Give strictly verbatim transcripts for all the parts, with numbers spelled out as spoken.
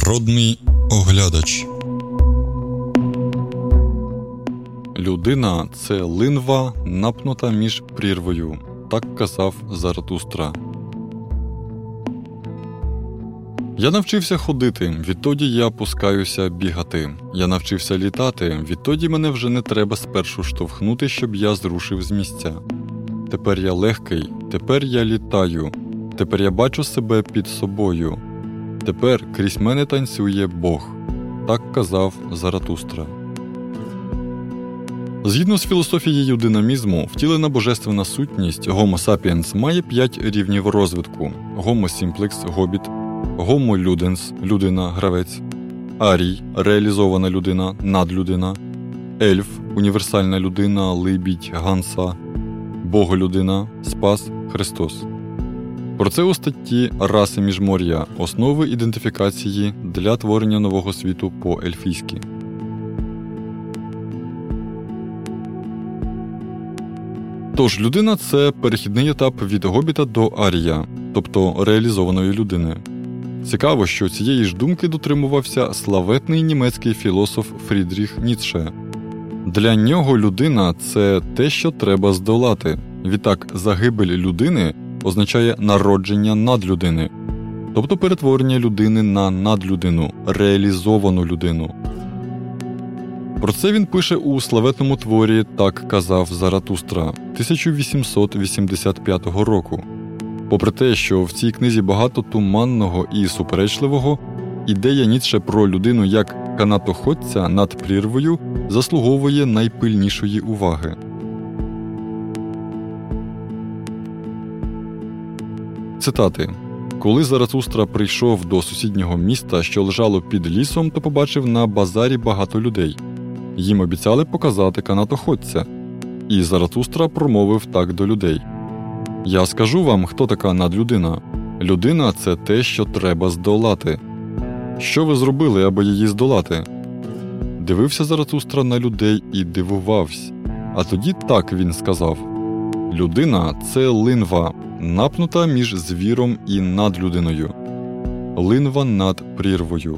Народний оглядач. Людина – це линва, напнута між прірвою. Так казав Заратустра. Я навчився ходити, відтоді я пускаюся бігати. Я навчився літати, відтоді мене вже не треба спершу штовхнути, щоб я зрушив з місця. Тепер я легкий, тепер я літаю, тепер я бачу себе під собою. Тепер крізь мене танцює Бог. Так казав Заратустра. Згідно з філософією динамізму, втілена божественна сутність Homo sapiens має п'ять рівнів розвитку: Homo simplex – гобіт, Homo ludens – людина-гравець, Арій – реалізована людина, надлюдина, Ельф – універсальна людина, либідь, ганса, Боголюдина, Спас, Христос. Про це у статті «Раси міжмор'я. Основи ідентифікації для творення нового світу по-ельфійськи». Тож, людина – це перехідний етап від гобіта до арія, тобто реалізованої людини. Цікаво, що цієї ж думки дотримувався славетний німецький філософ Фрідріх Ніцше. Для нього людина – це те, що треба здолати. Відтак, загибель людини означає народження надлюдини, тобто перетворення людини на надлюдину, реалізовану людину. Про це він пише у славетному творі «Так казав Заратустра» тисяча вісімсот вісімдесят п'ятого року. Попри те, що в цій книзі багато туманного і суперечливого, ідея Ніцше про людину як канатоходця над прірвою заслуговує найпильнішої уваги. Цитати. «Коли Заратустра прийшов до сусіднього міста, що лежало під лісом, то побачив на базарі багато людей. Їм обіцяли показати канатоходця. І Заратустра промовив так до людей. Я скажу вам, хто така надлюдина. Людина – це те, що треба здолати. Що ви зробили, аби її здолати? Дивився Заратустра на людей і дивувався. А тоді так він сказав. Людина – це линва, напнута між звіром і надлюдиною. Линва над прірвою.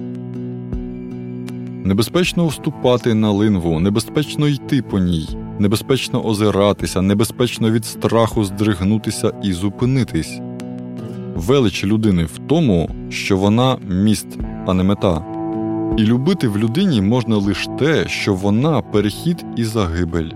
Небезпечно вступати на линву, небезпечно йти по ній, небезпечно озиратися, небезпечно від страху здригнутися і зупинитись. Велич людини в тому, що вона міст, а не мета. І любити в людині можна лише те, що вона перехід і загибель.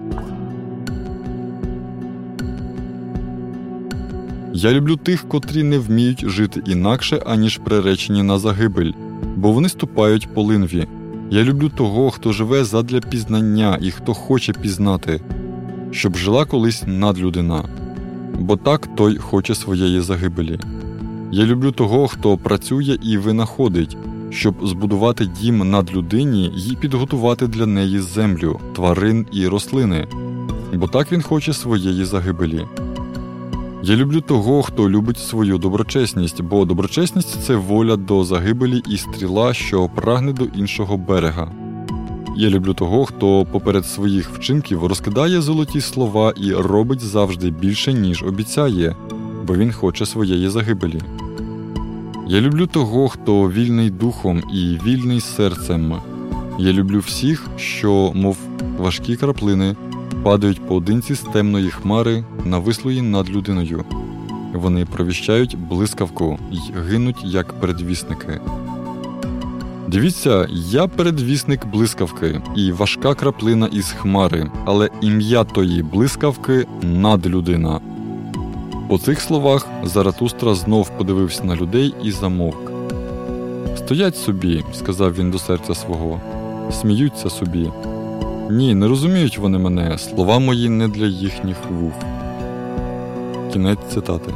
Я люблю тих, котрі не вміють жити інакше, аніж приречені на загибель, бо вони ступають по линві. Я люблю того, хто живе задля пізнання і хто хоче пізнати, щоб жила колись надлюдина, бо так той хоче своєї загибелі. Я люблю того, хто працює і винаходить, щоб збудувати дім надлюдині і підготувати для неї землю, тварин і рослини, бо так він хоче своєї загибелі. Я люблю того, хто любить свою доброчесність, бо доброчесність – це воля до загибелі і стріла, що прагне до іншого берега. Я люблю того, хто поперед своїх вчинків розкидає золоті слова і робить завжди більше, ніж обіцяє, бо він хоче своєї загибелі. Я люблю того, хто вільний духом і вільний серцем. Я люблю всіх, що, мов важкі краплини, падають поодинці з темної хмари, навислої над людиною. Вони провіщають блискавку й гинуть, як передвісники. Дивіться, я передвісник блискавки і важка краплина із хмари, але ім'я тої блискавки – надлюдина. По цих словах Заратустра знов подивився на людей і замовк. «Стоять собі», – сказав він до серця свого, – «сміються собі. Ні, не розуміють вони мене, слова мої не для їхніх вух». Кінець цитати.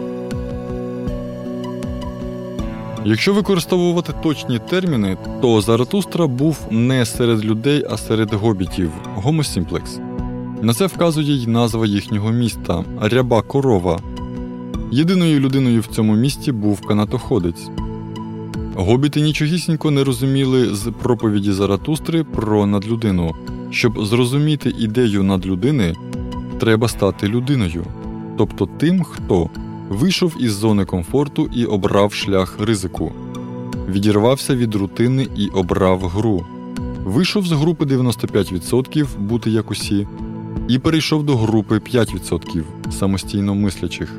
Якщо використовувати точні терміни, то Заратустра був не серед людей, а серед гобітів – Homo simplex. На це вказує й назва їхнього міста – Ряба корова. Єдиною людиною в цьому місті був канатоходець. Гобіти нічогісінько не розуміли з проповіді Заратустри про надлюдину. Щоб зрозуміти ідею надлюдини, треба стати людиною, тобто тим, хто вийшов із зони комфорту і обрав шлях ризику. відірвався від рутини і обрав гру. Вийшов з групи дев'яносто п'ять відсотків бути як усі і перейшов до групи п'ять відсотків самостійно мислячих.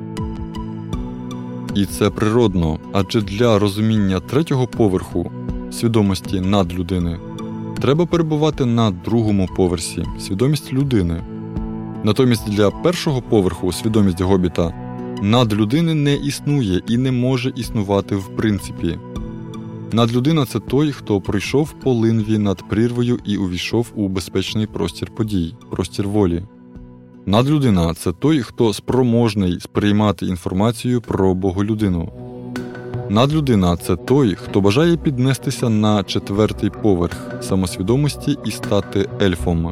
І це природно, адже для розуміння третього поверху свідомості надлюдини треба перебувати на другому поверсі свідомість людини. Натомість для першого поверху свідомість Гобіта надлюдини не існує і не може існувати в принципі. Надлюдина – це той, хто пройшов по линві над прірвою і увійшов у безпечний простір подій, простір волі. Надлюдина – це той, хто спроможний сприймати інформацію про Боголюдину. Надлюдина – це той, хто бажає піднестися на четвертий поверх самосвідомості і стати ельфом.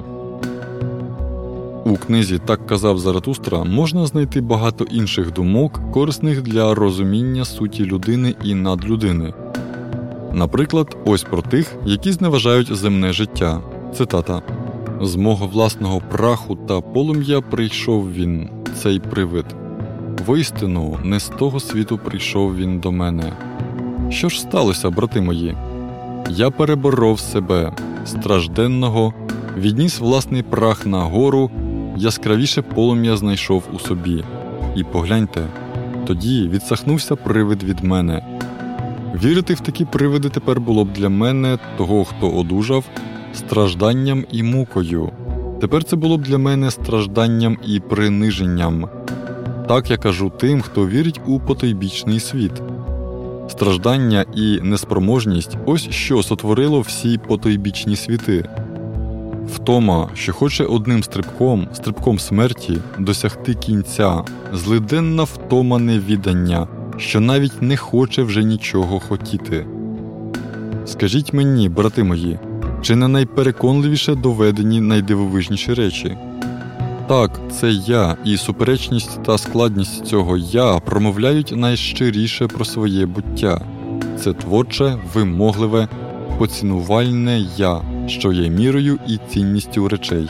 У книзі «Так казав Заратустра» можна знайти багато інших думок, корисних для розуміння суті людини і надлюдини. Наприклад, ось про тих, які зневажають земне життя. Цитата. «З мого власного праху та полум'я прийшов він, цей привид. Воістину, не з того світу прийшов він до мене. Що ж сталося, брати мої? Я переборов себе, стражденного, відніс власний прах на гору, яскравіше полум'я знайшов у собі. І погляньте, тоді відсахнувся привид від мене. Вірити в такі привиди тепер було б для мене, того, хто одужав, стражданням і мукою. Тепер це було б для мене стражданням і приниженням. Так я кажу тим, хто вірить у потойбічний світ. Страждання і неспроможність – ось що сотворило всі потойбічні світи. Втома, що хоче одним стрибком, стрибком смерті, досягти кінця, злиденна втома невідання, що навіть не хоче вже нічого хотіти. Скажіть мені, брати мої, чи не найпереконливіше доведені найдивовижніші речі? Так, це я, і суперечність та складність цього «я» промовляють найщиріше про своє буття. Це творче, вимогливе, поцінувальне «я», що є мірою і цінністю речей.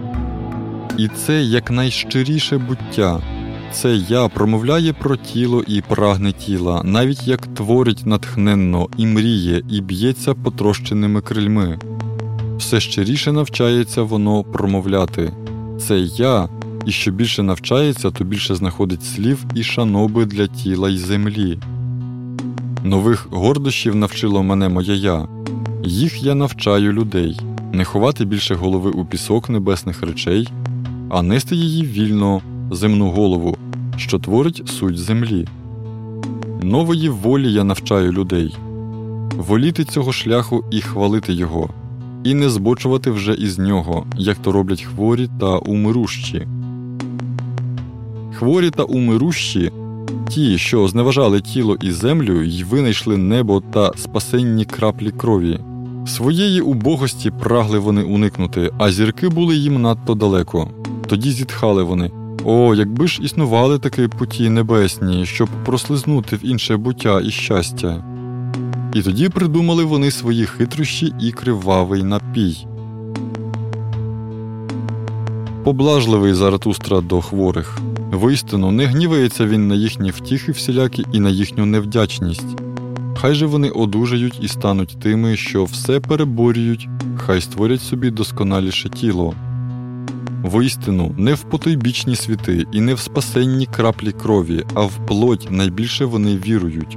І це якнайщиріше буття. Це «я» промовляє про тіло і прагне тіла, навіть як творить натхненно, і мріє, і б'ється потрощеними крильми. Все щиріше навчається воно промовляти. Це «я», і що більше навчається, то більше знаходить слів і шаноби для тіла й землі. Нових гордощів навчило мене моє «я». Їх я навчаю людей. Не ховати більше голови у пісок небесних речей, а нести її вільно, земну голову, що творить суть землі. Нової волі я навчаю людей. Воліти цього шляху і хвалити його, і не збочувати вже із нього, як то роблять хворі та умирущі. Хворі та умирущі – ті, що зневажали тіло і землю й винайшли небо та спасенні краплі крові. Своєї убогості прагли вони уникнути, а зірки були їм надто далеко. Тоді зітхали вони: «О, якби ж існували такі путі небесні, щоб прослизнути в інше буття і щастя!» І тоді придумали вони свої хитрощі і кривавий напій. Поблажливий Заратустра до хворих. Воістину, не гнівається він на їхні втіхи всілякі і на їхню невдячність. Хай же вони одужають і стануть тими, що все переборюють, хай створять собі досконаліше тіло. Воістину, не в потойбічні світи і не в спасенні краплі крові, а в плоть найбільше вони вірують.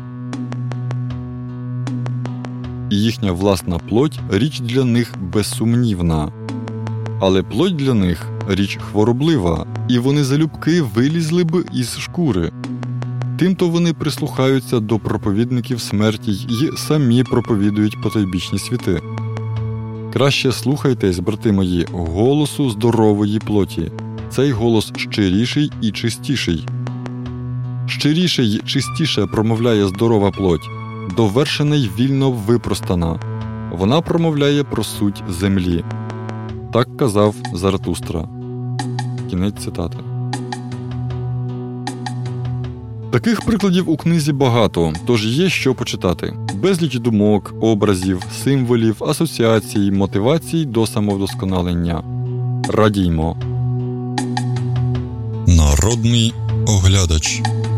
І їхня власна плоть – річ для них безсумнівна. Але плоть для них – річ хвороблива, і вони залюбки вилізли б із шкури. Тимто вони прислухаються до проповідників смерті й самі проповідують потойбічні світи. Краще слухайтесь, брати мої, голосу здорової плоті. Цей голос щиріший і чистіший. Щиріше й чистіше промовляє здорова плоть, довершена й вільно випростана. Вона промовляє про суть землі. Так казав Заратустра. Кінець цитати. Таких прикладів у книзі багато, тож є що почитати. Безліч думок, образів, символів, асоціацій, мотивацій до самовдосконалення. Радіймо. Народний оглядач.